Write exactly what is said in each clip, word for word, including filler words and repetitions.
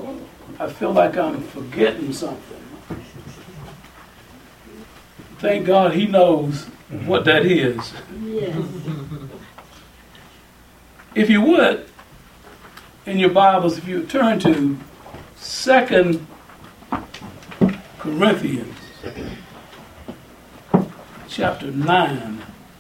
I feel like I'm forgetting something. Thank God he knows what that is. Yes. If you would, in your Bibles, if you turn to Second Corinthians chapter nine.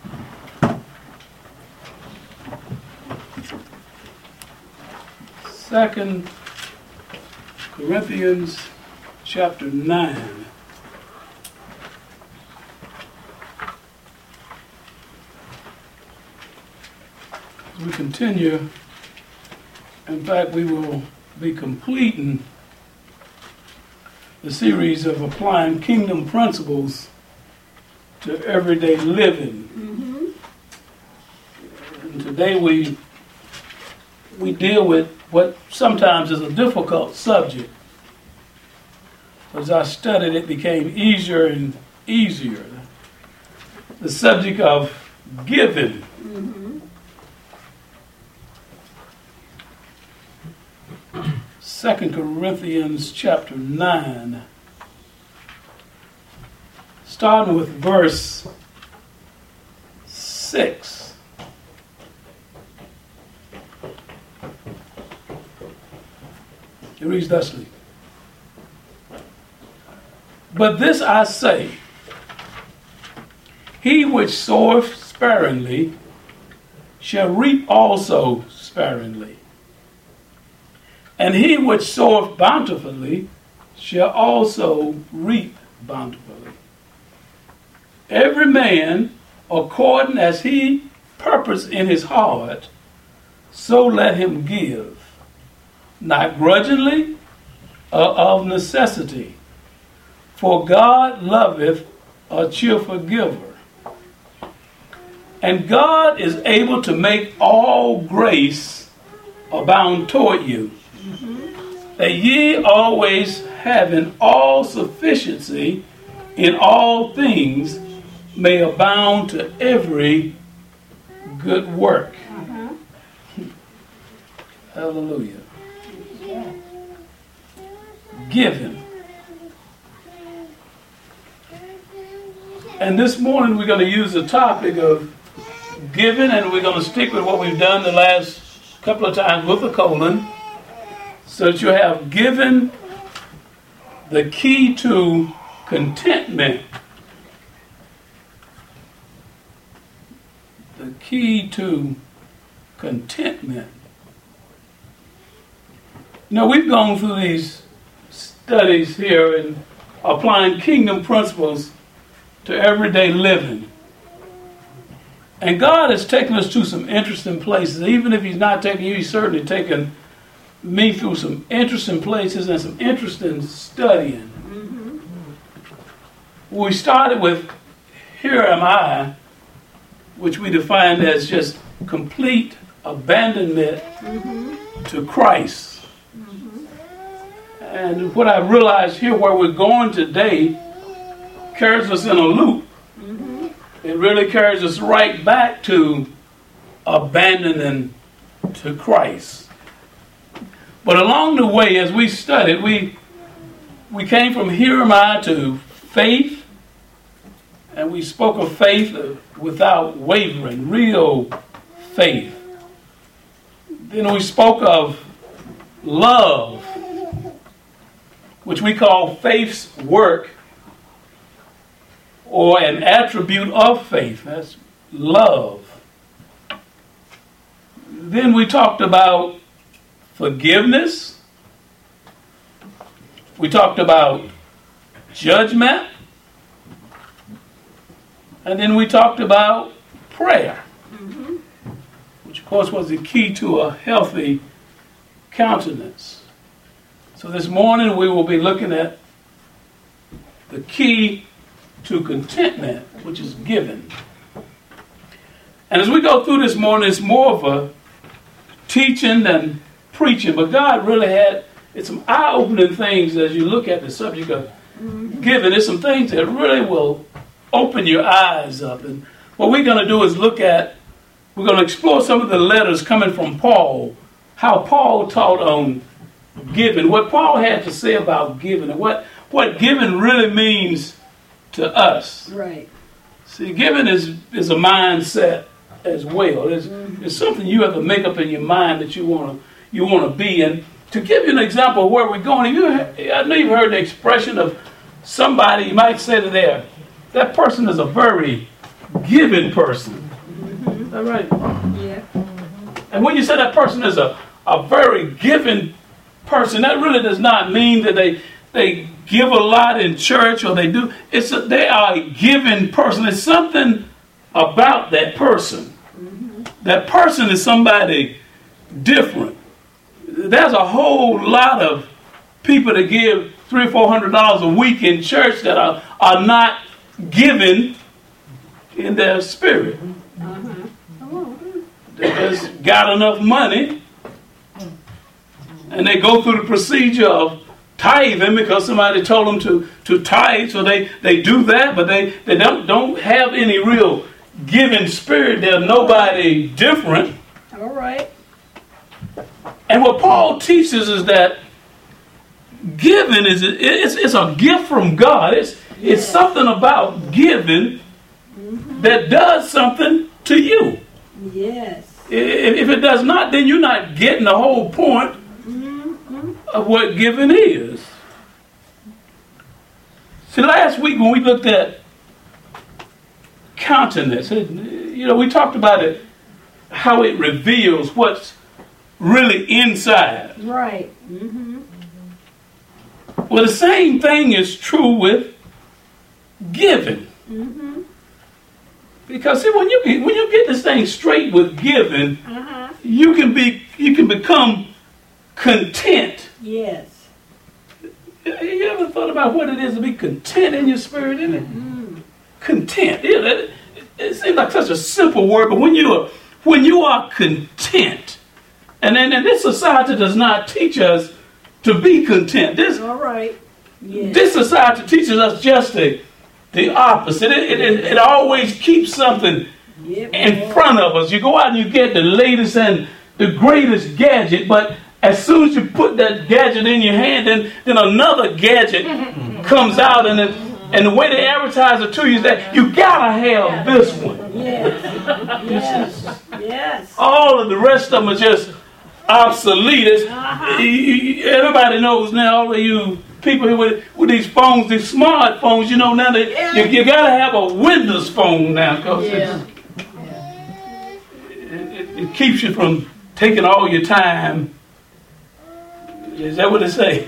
Second Corinthians chapter nine. As we continue, in fact, we will be completing the series of applying kingdom principles to everyday living. Mm-hmm. And today we we deal with what sometimes is a difficult subject. As I studied, it became easier and easier. The subject of giving. Mm-hmm. Second Corinthians chapter nine, starting with verse six. It reads thusly: But this I say, he which soweth sparingly shall reap also sparingly. And he which soweth bountifully shall also reap bountifully. Every man, according as he purpose in his heart, so let him give, not grudgingly or of necessity. For God loveth a cheerful giver. And God is able to make all grace abound toward you, that ye always having all sufficiency in all things may abound to every good work. Uh-huh. Hallelujah. Yeah. Giving. And this morning we're going to use the topic of giving, and we're going to stick with what we've done the last couple of times with the colon, so that you have given the key to contentment. The key to contentment. Now, we've gone through these studies here and applying kingdom principles to everyday living. And God has taken us to some interesting places. Even if he's not taking you, he's certainly taken me through some interesting places and some interesting studying. Mm-hmm. We started with Here Am I, which we defined as just complete abandonment Mm-hmm. to Christ. Mm-hmm. And what I realized here, where we're going today, carries us in a loop. Mm-hmm. It really carries us right back to abandoning to Christ. But along the way, as we studied, we we came from Here Am I to faith, and we spoke of faith without wavering, real faith. Then we spoke of love, which we call faith's work, or an attribute of faith. That's love. Then we talked about forgiveness. We talked about judgment. And then we talked about prayer, Mm-hmm. which of course was the key to a healthy countenance. So this morning we will be looking at the key to contentment, which is giving. And as we go through this morning, it's more of a teaching than preaching, but God really had, it's some eye-opening things as you look at the subject of Mm-hmm. giving. There's some things that really will open your eyes up. And what we're going to do is look at, we're going to explore some of the letters coming from Paul, how Paul taught on giving, what Paul had to say about giving, and what, what giving really means to us. Right. See, giving is, is a mindset as well. It's, Mm-hmm. it's something you have to make up in your mind that you want to you want to be. And to give you an example of where we're going, you, I know you've heard the expression of somebody, you might say to there, that person is a very giving person. Mm-hmm. Is that right? Yeah. And when you say that person is a, a very giving person, that really does not mean that they they give a lot in church or they do. It's a, they are a giving person. It's something about that person. Mm-hmm. That person is somebody different. There's a whole lot of people that give three or four hundred dollars a week in church that are, are not giving in their spirit. Uh-huh. Oh. They just got enough money and they go through the procedure of tithing because somebody told them to, to tithe, so they, they do that, but they, they don't, don't have any real giving spirit. They're nobody different. All right. And what Paul teaches is that giving is it's, it's a gift from God. It's, Yes. it's something about giving Mm-hmm. that does something to you. Yes. If, if it does not, then you're not getting the whole point Mm-hmm. of what giving is. See, last week when we looked at countenance, it, you know, we talked about it, how it reveals what's really inside. Right. Mm-hmm. Well, the same thing is true with giving. Mm-hmm. Because see, when you when you get this thing straight with giving, Uh-huh. you can be you can become content. Yes. You ever thought about what it is to be content in your spirit, isn't it? Mm. Content. Yeah, that, it seems like such a simple word, but when you are when you are content, and then and this society does not teach us to be content. This All right. Yes. this society teaches us just the the opposite. It, it, it always keeps something Yep. in front of us. You go out and you get the latest and the greatest gadget, but as soon as you put that gadget in your hand, then, then another gadget comes out, and then, and the way they advertise it to you is that you gotta have this one. Yes. Yes. Yes. All of the rest of them are just obsolete. It's, Uh-huh. you- you- everybody knows now, all of you people here with, with these phones, these smartphones, you know, now that Yeah. you, you gotta have a Windows phone now, because Yeah. it, it, it keeps you from taking all your time. Is that what it say?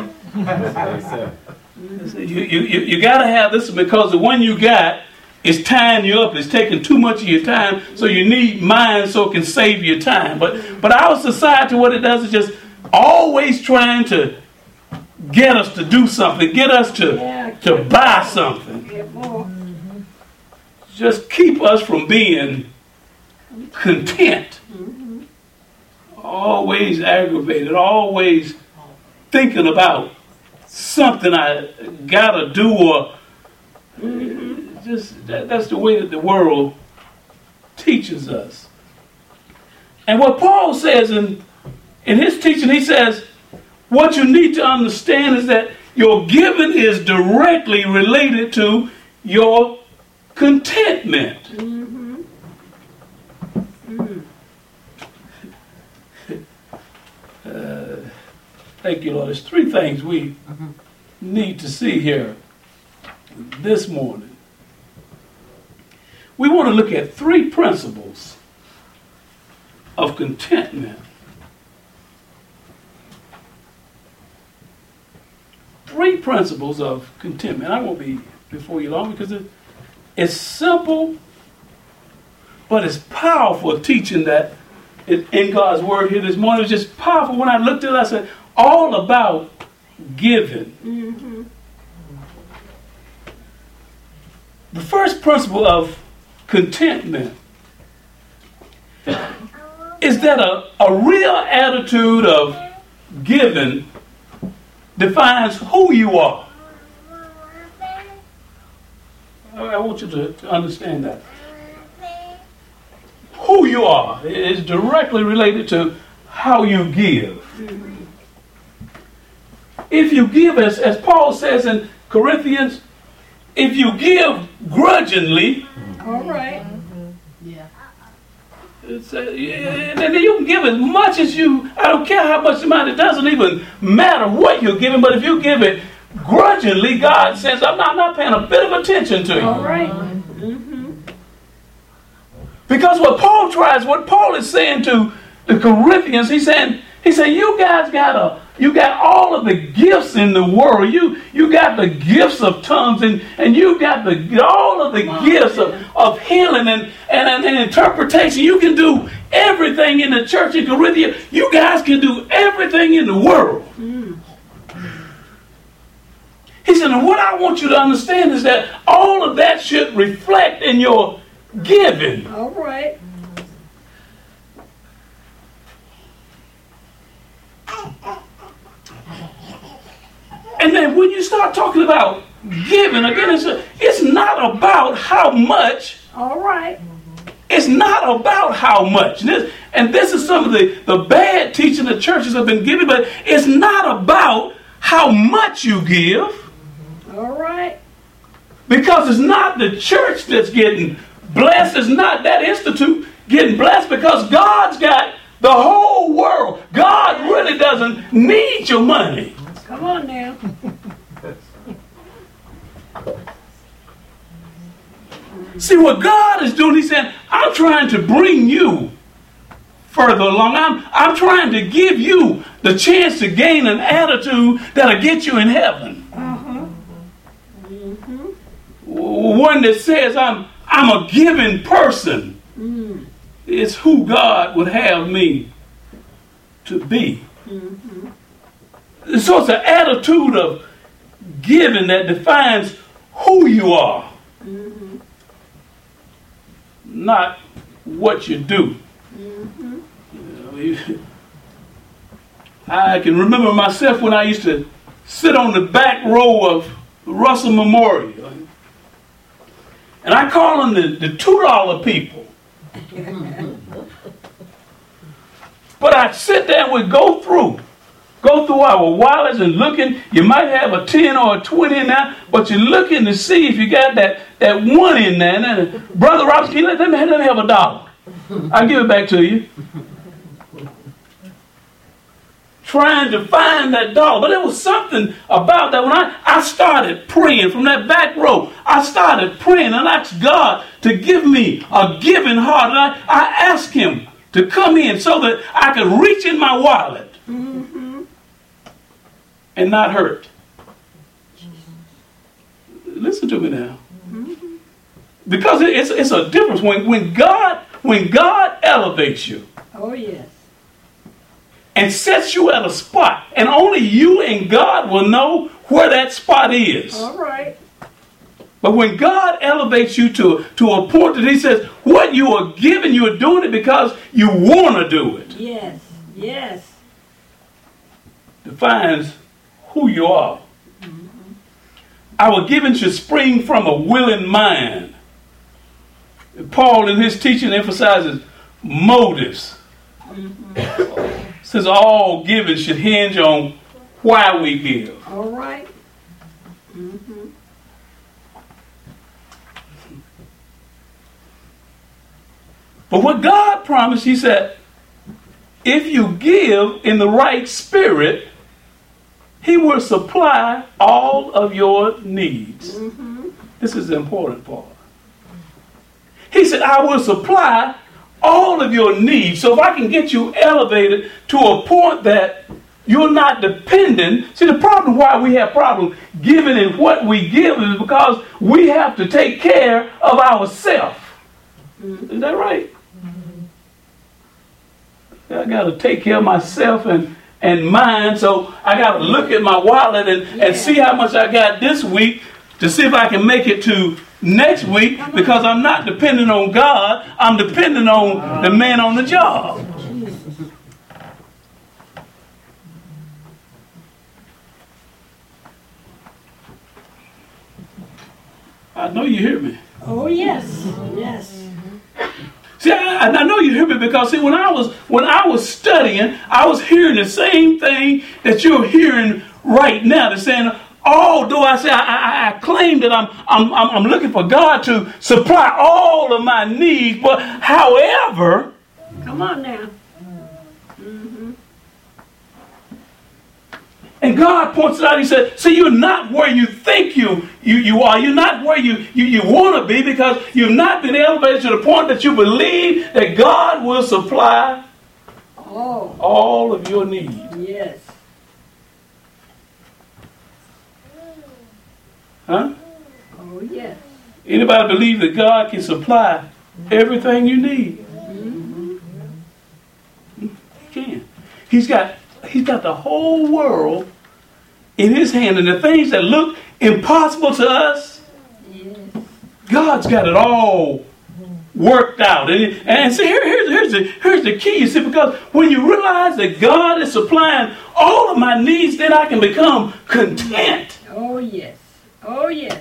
You, you, you, you got to have this because the one you got is tying you up. It's taking too much of your time, so you need mine so it can save your time. But but our society, what it does is just always trying to get us to do something, get us to, Yeah. to buy something. Careful. Just keep us from being content. Mm-hmm. Always aggravated, always thinking about something I gotta do, or Mm-hmm. just that, that's the way that the world teaches us. And what Paul says in in his teaching, he says, what you need to understand is that your giving is directly related to your contentment. Mm-hmm. Mm. Uh, thank you, Lord. There's three things we need to see here this morning. We want to look at three principles of contentment. Three principles of contentment. I won't be before you long because it, it's simple, but it's powerful teaching that it, in God's word here this morning. It's just powerful. When I looked at it, I said, all about giving. Mm-hmm. The first principle of contentment is that a, a real attitude of giving defines who you are. I want you to, to understand that. Who you are is directly related to how you give. Mm-hmm. if you give, as, as Paul says in Corinthians, if you give grudgingly, all right. Yeah. It's, uh, and then you can give as much as you, I don't care how much amount, it doesn't even matter what you're giving, but if you give it grudgingly, God says, I'm not, I'm not paying a bit of attention to you. All right. Mm-hmm. Because what Paul tries, what Paul is saying to the Corinthians, he's saying, he's saying, you guys got a, you got all of the gifts in the world. You you got the gifts of tongues, and, and you got the all of the gifts of, of healing and, and, and, and interpretation. You can do everything in the church in Corinthia. You guys can do everything in the world. Mm. He said, and what I want you to understand is that all of that should reflect in your giving. All right. And then when you start talking about giving, again, it's, a, it's not about how much. All right. It's not about how much. This, and this is some of the, the bad teaching the churches have been giving, but it's not about how much you give. All right. Because it's not the church that's getting blessed. It's not that institute getting blessed, because God's got the whole world. God really doesn't need your money. Come on now. See, what God is doing, he's saying, I'm trying to bring you further along. I'm, I'm trying to give you the chance to gain an attitude that'll get you in heaven. Uh-huh. Mm-hmm. One that says, I'm, I'm a giving person. Mm. It's who God would have me to be. Mm-hmm. So it's an attitude of giving that defines who you are, Mm-hmm. not what you do. Mm-hmm. You know, I can remember myself when I used to sit on the back row of Russell Memorial. And I call them the, the two dollar people. But I'd sit there and we'd go through. Go through our wallets and looking. You might have a ten or a twenty in there, but you're looking to see if you got that, that one in there. And then, Brother Ross, can you let, let, me, let me have a dollar. I'll give it back to you. Trying to find that dollar. But there was something about that. When I, I started praying from that back row, I started praying and asked God to give me a giving heart. And I, I asked him to come in so that I could reach in my wallet. Mm-hmm. And not hurt. Listen to me now. Mm-hmm. Because it's, it's a difference. When, when, God, when God elevates you Oh, yes. and sets you at a spot, and only you and God will know where that spot is. All right. But when God elevates you to, to a point that he says, what you are giving, you are doing it because you want to do it. Yes. Yes. Defines who you are. Mm-hmm. Our giving should spring from a willing mind. Paul in his teaching emphasizes motives. Mm-hmm. Says all giving should hinge on why we give. All right. Mm-hmm. But what God promised, he said, if you give in the right spirit, he will supply all of your needs. Mm-hmm. This is the important part. He said, I will supply all of your needs. So if I can get you elevated to a point that you're not dependent. See, the problem why we have problems giving and what we give is because we have to take care of ourselves. Mm-hmm. Is that right? Mm-hmm. I got to take care of myself and, and mine. So I got to look at my wallet and, yeah. and see how much I got this week to see if I can make it to next week, because I'm not dependent on God. I'm dependent on the man on the job. I know you hear me. Oh, yes. Yes. See, I, I know you hear me because, see, when I was when I was studying, I was hearing the same thing that you're hearing right now. They're saying, although I say I, I, I claim that I'm, I'm I'm I'm looking for God to supply all of my needs, but however, Come on now. Mm-hmm. and God points it out. He said, "See, you're not where you think you you you are. You're not where you you, you want to be because you've not been elevated to the point that you believe that God will supply Oh, all of your needs." yes. Huh? Oh, yes. Anybody believe that God can supply everything you need? Mm-hmm. He can. He's got He's got the whole world in his hand, and the things that look impossible to us, Yes. God's got it all worked out. And, and see, here, here's, here's, the, here's the key. You see, because when you realize that God is supplying all of my needs, then I can become content. Oh, yes. Oh, yes.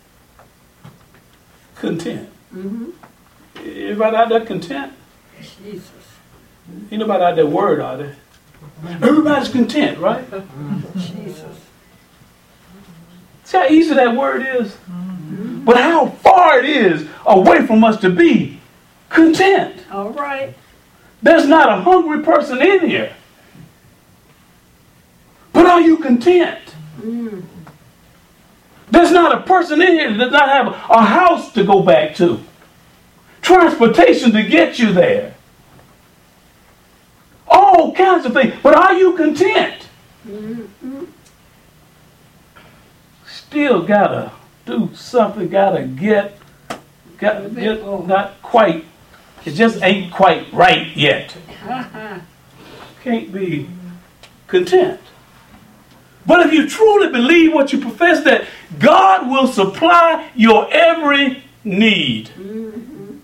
Content. Mm-hmm. Everybody out there content? Jesus. Ain't nobody out there worried, are they? Everybody's content, right? Jesus. See how easy that word is? Mm-hmm. But how far it is away from us to be content. All right. There's not a hungry person in here. But are you content? Mm. There's not a person in here that does not have a house to go back to. Transportation to get you there. All kinds of things. But are you content? Mm-hmm. Still gotta do something, gotta get, got, get Oh. not quite, it just ain't quite right yet. Ha-ha. Can't be content. But if you truly believe what you profess, that God will supply your every need, Mm-hmm.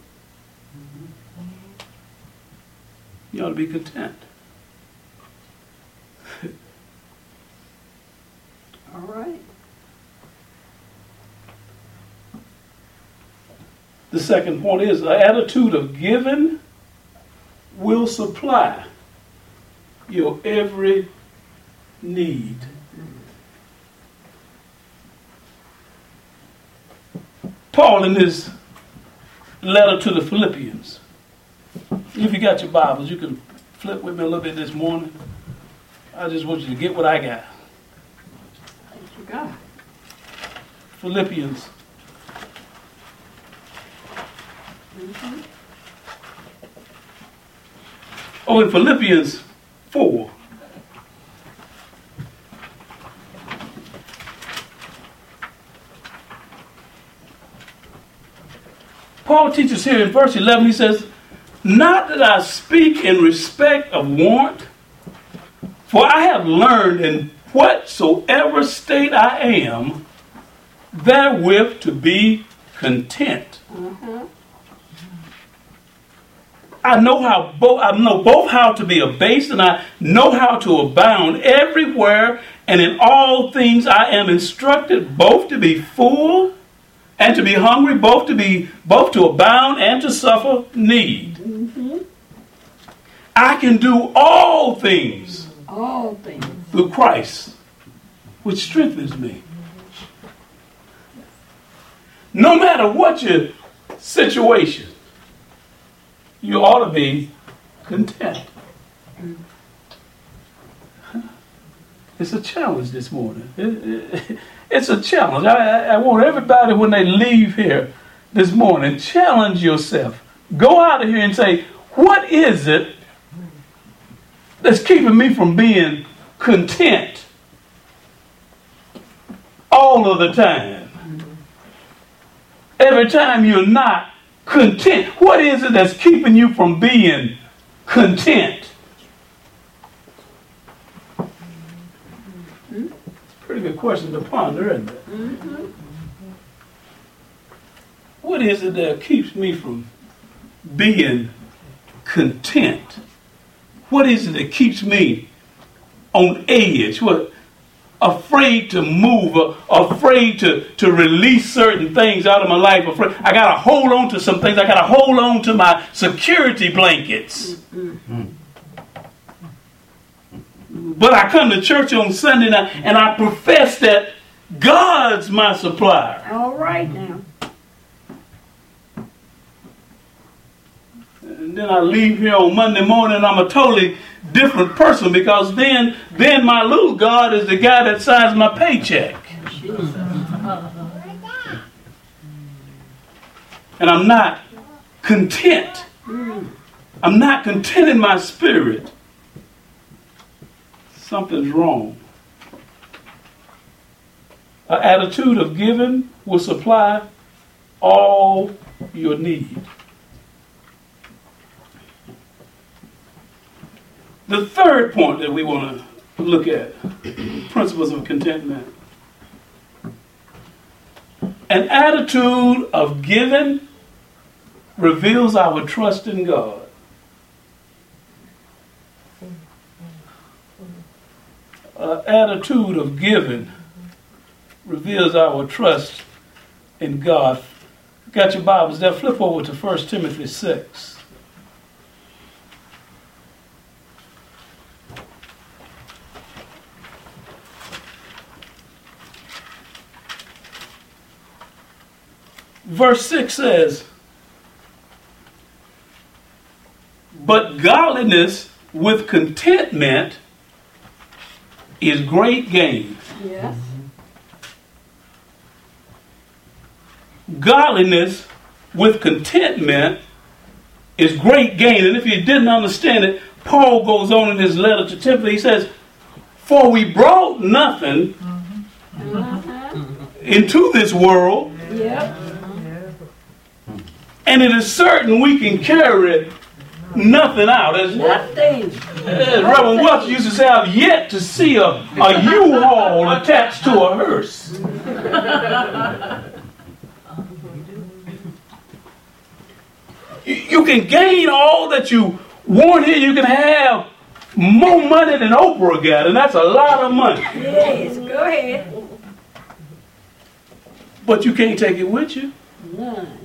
you ought to be content. All right. The second point is the attitude of giving will supply your every need. Paul, in his letter to the Philippians, if you got your Bibles, you can flip with me a little bit this morning. I just want you to get what I got. What you got? Philippians. Mm-hmm. Oh, in Philippians four. Paul teaches here in verse eleven, he says, "Not that I speak in respect of want, for I have learned in whatsoever state I am, therewith to be content." Uh-huh. I know how both I know both how to be abased and I know how to abound. Everywhere and in all things I am instructed both to be full and to be hungry, both to be both to abound and to suffer need. Mm-hmm. I can do all things All things. through Christ, which strengthens me. No matter what your situation, you ought to be content. It's a challenge this morning. It, it, it's a challenge. I, I want everybody, when they leave here this morning, challenge yourself. Go out of here and say, what is it that's keeping me from being content all of the time? Every time you're not content, what is it that's keeping you from being content? Pretty good question to ponder, isn't it? Mm-hmm. What is it that keeps me from being content? What is it that keeps me on edge? What? Afraid to move, uh, afraid to, to release certain things out of my life. Afraid. I got to hold on to some things. I got to hold on to my security blankets. Mm-hmm. But I come to church on Sunday night and I profess that God's my supplier. All right now. And then I leave here on Monday morning and I'm a totally different person, because then, then my little God is the guy that signs my paycheck. And I'm not content. I'm not content in my spirit. Something's wrong. An attitude of giving will supply all your need. The third point that we want to look at, principles of contentment. An attitude of giving reveals our trust in God. An attitude of giving reveals our trust in God. Got your Bibles there? Flip over to First Timothy six. Verse six says, but godliness with contentment is great gain. Yes. Godliness with contentment is great gain. And if you didn't understand it, Paul goes on in his letter to Timothy. He says, for we brought nothing Uh-huh. into this world, Yep. and it is certain we can carry nothing out. As, Nothing. as Reverend Welch used to say, I've yet to see a, a U-Haul attached to a hearse. You, you can gain all that you want here. You can have more money than Oprah got, and that's a lot of money. Yes, go ahead. But you can't take it with you. None.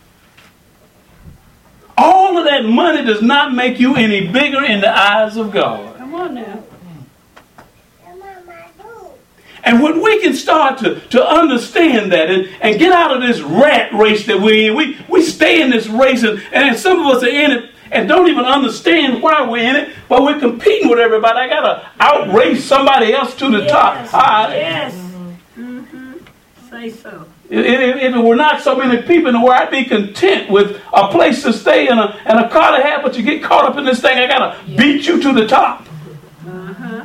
All of that money does not make you any bigger in the eyes of God. Come on now. And when we can start to, to understand that and, and get out of this rat race that we're in, we, we stay in this race, and, and some of us are in it and don't even understand why we're in it, but we're competing with everybody. I got to outrace somebody else to the Yes. top. I, Yes. Mm-hmm. Say so. If, if, if it were not so many people in the world, I'd be content with a place to stay and a, and a car to have, but you get caught up in this thing, I got to beat you to the top. Uh-huh.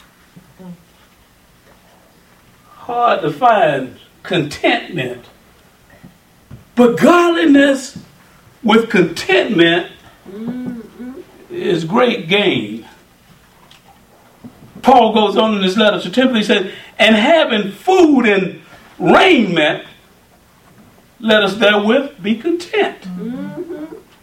Hard to find contentment. But godliness with contentment Mm-hmm. is great gain. Paul goes on in this letter to Timothy, he said, and having food and raiment, let us therewith be content. Mm-hmm.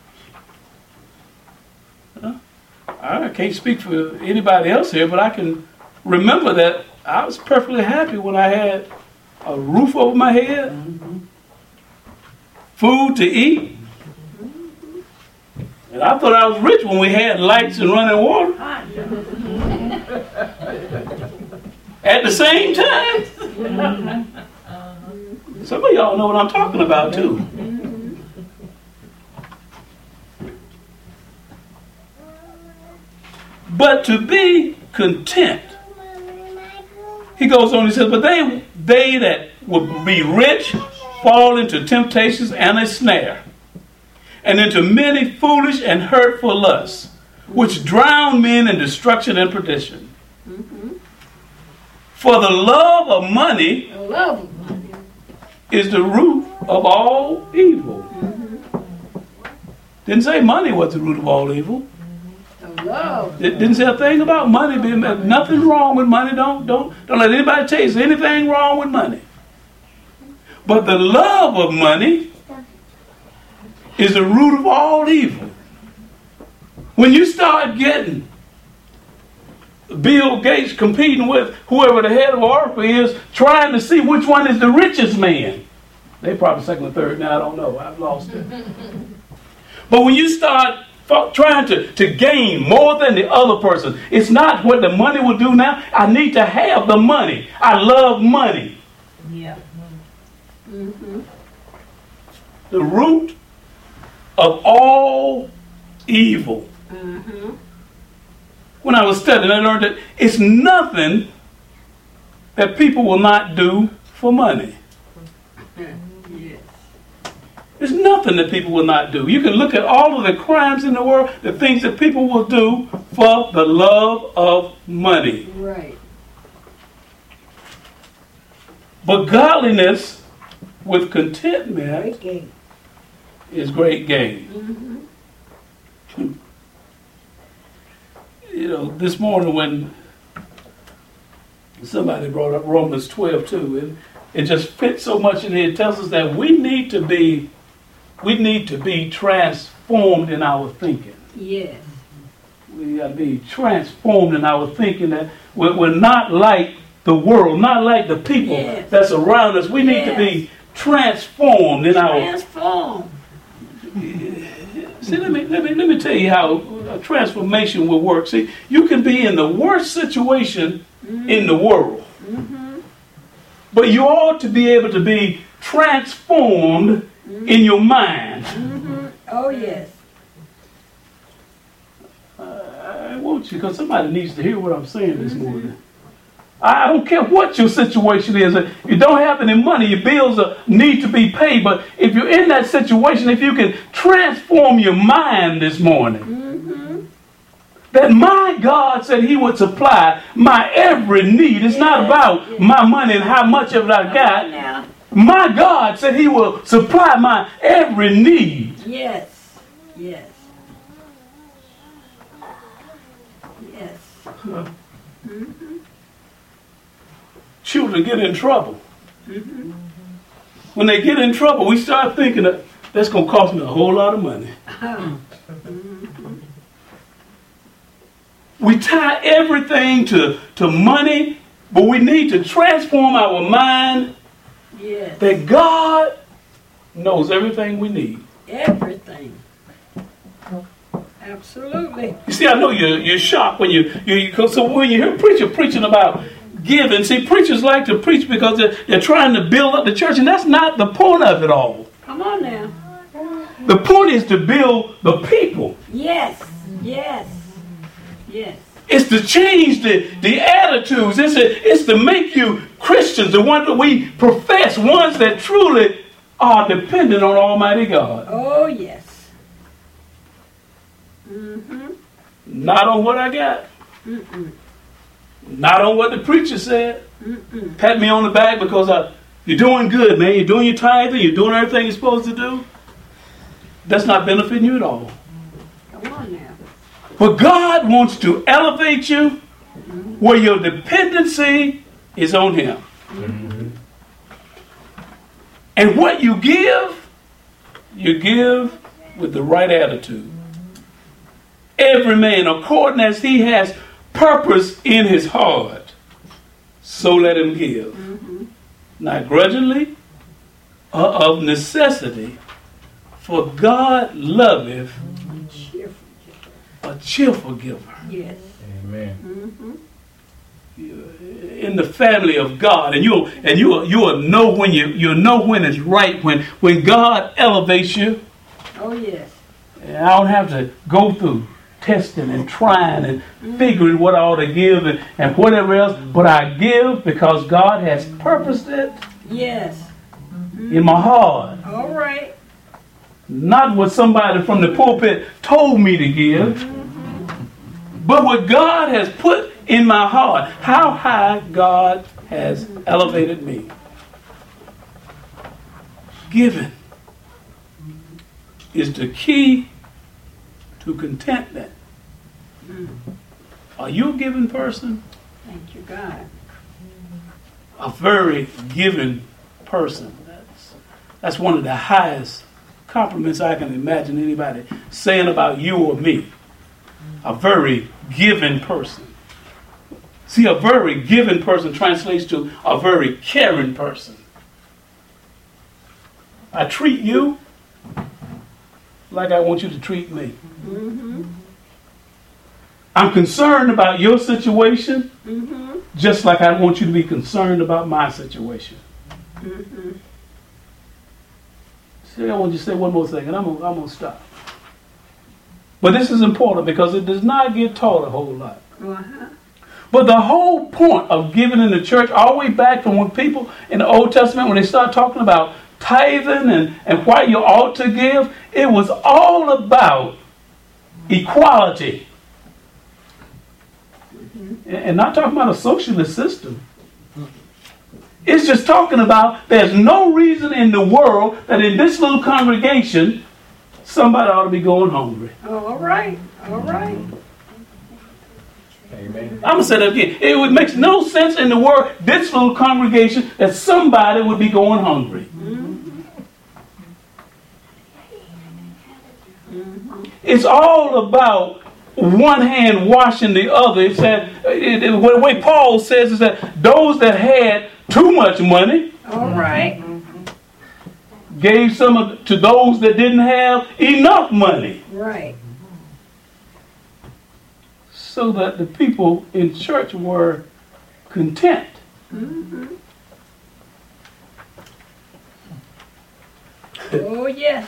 Huh? I can't speak for anybody else here, but I can remember that I was perfectly happy when I had a roof over my head, mm-hmm. food to eat. And I thought I was rich when we had lights and running water. At the same time. Some of y'all know what I'm talking about too. But to be content, he goes on, he says, but they, they that would be rich fall into temptations and a snare, and into many foolish and hurtful lusts, which drown men in destruction and perdition. Mm-hmm. For the love of money The love of money. is the root of all evil. Mm-hmm. Didn't say money was the root of all evil. The love. It didn't say a thing about money being nothing wrong with money. Don't don't don't let anybody tell you there's anything wrong with money. But the love of money is the root of all evil. When you start getting Bill Gates competing with whoever the head of Oracle is, trying to see which one is the richest man. They probably second or third now, I don't know. I've lost it. But when you start for trying to, to gain more than the other person. It's not what the money will do now. I need to have the money. I love money. Yeah. Mm-hmm. The root of all evil. Mm-hmm. When I was studying, I learned that it's nothing that people will not do for money. Yes. There's nothing that people will not do. You can look at all of the crimes in the world, the things that people will do for the love of money. Right. But godliness with contentment Great game. is great gain. Mm-hmm. You know, this morning when somebody brought up Romans twelve too, it, it just fits so much in here. It tells us that we need to be, we need to be transformed in our thinking. Yes. We got to be transformed in our thinking, that we're, we're not like the world, not like the people Yes. that's around us. We need to be transformed in our. Transform. See, let me let me let me tell you how a transformation will work. See, you can be in the worst situation mm-hmm. in the world, Mm-hmm. but you ought to be able to be transformed mm-hmm. in your mind. Mm-hmm. Oh yes. Uh, I want you, because somebody needs to hear what I'm saying this mm-hmm. morning. I don't care what your situation is. If you don't have any money, your bills are, need to be paid. But if you're in that situation, if you can transform your mind this morning, mm-hmm. that my God said he would supply my every need. It's yes, not about yes. my money and how much of it I got. Now. My God said he will supply my every need. Yes. Yes. Yes. Uh, mm-hmm. Children get in trouble. Mm-hmm. When they get in trouble, we start thinking that that's going to cost me a whole lot of money. Mm-hmm. We tie everything to, to money, but we need to transform our mind yes. that God knows everything we need. Everything. Absolutely. You see, I know you're, you're shocked when you, you, so when you hear a preacher preaching about giving. See, preachers like to preach because they're, they're trying to build up the church, and that's not the point of it all. Come on now. The point is to build the people. Yes, yes, yes. It's to change the, the attitudes. It's, a, it's to make you Christians, the ones that we profess, ones that truly are dependent on Almighty God. Oh, yes. Mm-hmm. Not on what I got. Mm-mm. Not on what the preacher said. Mm-mm. Pat me on the back because I, you're doing good, man. You're doing your tithing. You're doing everything you're supposed to do. That's not benefiting you at all. Come on now. But God wants to elevate you mm-hmm. where your dependency is on him. Mm-hmm. And what you give, you give with the right attitude. Every man, according as he has purpose in his heart, so let him give. Mm-hmm. Not grudgingly or of necessity, for God loveth a cheerful giver. Yes. Amen. Mm-hmm. In the family of God, and you'll and you'll you'll know when you you'll know when it's right, when when God elevates you. Oh yes. And I don't have to go through testing and trying and mm-hmm. figuring what I ought to give and, and whatever else, but I give because God has purposed it. Yes. Mm-hmm. In my heart. All right. Not what somebody from the pulpit told me to give, mm-hmm. but what God has put in my heart. How high God has elevated me. Giving is the key to contentment. Mm. Are you a giving person? Thank you, God. A very giving person. That's, that's one of the highest compliments I can imagine anybody saying about you or me. A very giving person. See, a very giving person translates to a very caring person. I treat you like I want you to treat me. Mm-hmm. I'm concerned about your situation, Mm-hmm. just like I want you to be concerned about my situation. Mm-hmm. See, I want you to say one more thing, and I'm gonna, I'm gonna stop. But this is important because it does not get taught a whole lot. Uh-huh. But the whole point of giving in the church, all the way back from when people in the Old Testament, when they start talking about tithing and, and why you ought to give, it was all about equality. Mm-hmm. And not talking about a socialist system. It's just talking about there's no reason in the world that in this little congregation somebody ought to be going hungry. Oh, all right. All right. Amen. I'm going to say that again. It would make no sense in the world, this little congregation, that somebody would be going hungry. Mm-hmm. Mm-hmm. It's all about one hand washing the other. It said, it, it, the way Paul says is that those that had too much money All right. gave some of, to those that didn't have enough money. Right. So that the people in church were content. Mm-hmm. Oh, yes.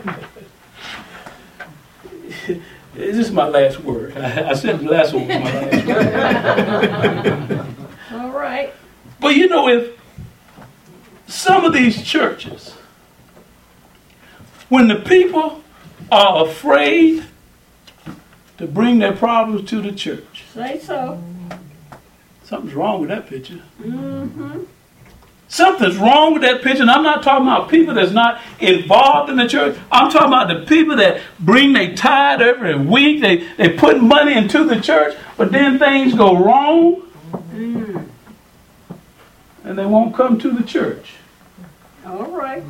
This is my last word. I, I said the last one was my last word. All right. But you know, if some of these churches, when the people are afraid to bring their problems to the church, Say so. something's wrong with that picture. Mm-hmm. Something's wrong with that picture. And I'm not talking about people that's not involved in the church. I'm talking about the people that bring their tithe every week. They, they put money into the church, but then things go wrong. Mm. And they won't come to the church. All right.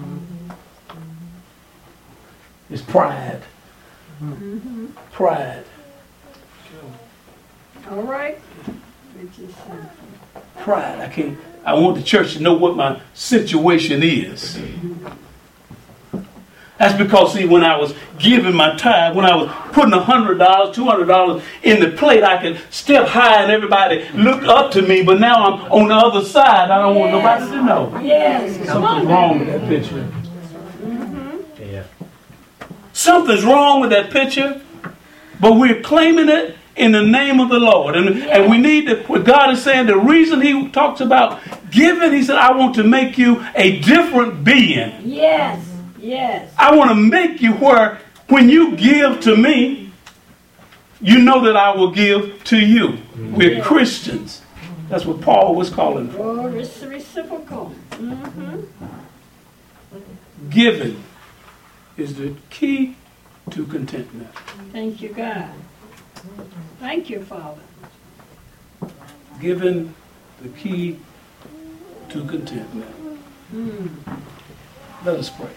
It's pride. Mm-hmm. Pride. All right. Which is something. Pride. I can't. I want the church to know what my situation is. That's because, see, when I was giving my tithe, when I was putting one hundred dollars, two hundred dollars in the plate, I could step high and everybody look up to me. But now I'm on the other side. I don't Yes. want nobody to know. Yes. Come Something's on. wrong with that picture. Mm-hmm. Yeah. Something's wrong with that picture. But we're claiming it in the name of the Lord. And, Yes. and we need to, what God is saying, the reason he talks about giving, he said, I want to make you a different being. Yes. Yes. I want to make you where when you give to me, you know that I will give to you. We're Yes. Christians. That's what Paul was calling for. Oh, it's reciprocal. Mm-hmm. Giving is the key to contentment. Thank you, God. Thank you, Father. Giving the key to contentment. Mm. Let us pray.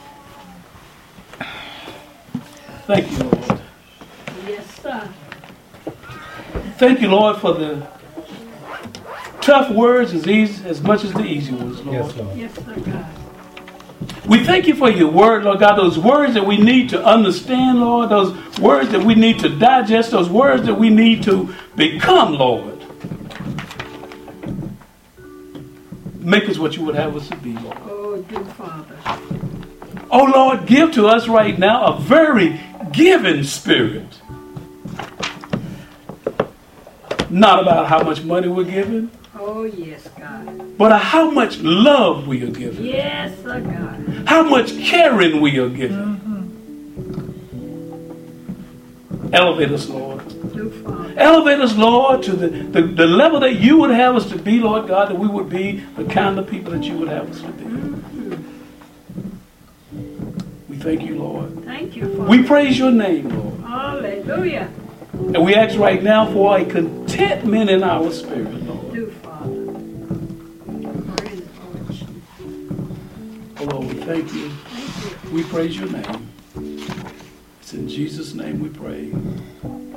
Thank you, Lord. Yes, sir. Thank you, Lord, for the tough words as easy, as much as the easy ones, Lord. Yes, Lord. Yes, sir, God. We thank you for your word, Lord God, those words that we need to understand, Lord, those words that we need to digest, those words that we need to become, Lord. Make us what you would have us to be, Lord. Oh, dear Father. Oh, Lord, give to us right now a very giving spirit. Not about how much money we're giving, Oh, yes, God. but how much love we are giving. Yes, sir, God. How much caring we are giving. Elevate us, Lord. Dear Father. Elevate us, Lord, to the, the, the level that you would have us to be, Lord God, that we would be the kind of people that you would have us to be. We thank you, Lord. Thank you, Father. We praise your name, Lord. Hallelujah. And we ask right now for a contentment in our spirit, Lord. Dear Father. Praise the Lord Jesus. Oh, Lord, we thank you. Thank you. We praise your name. It's in Jesus' name we pray.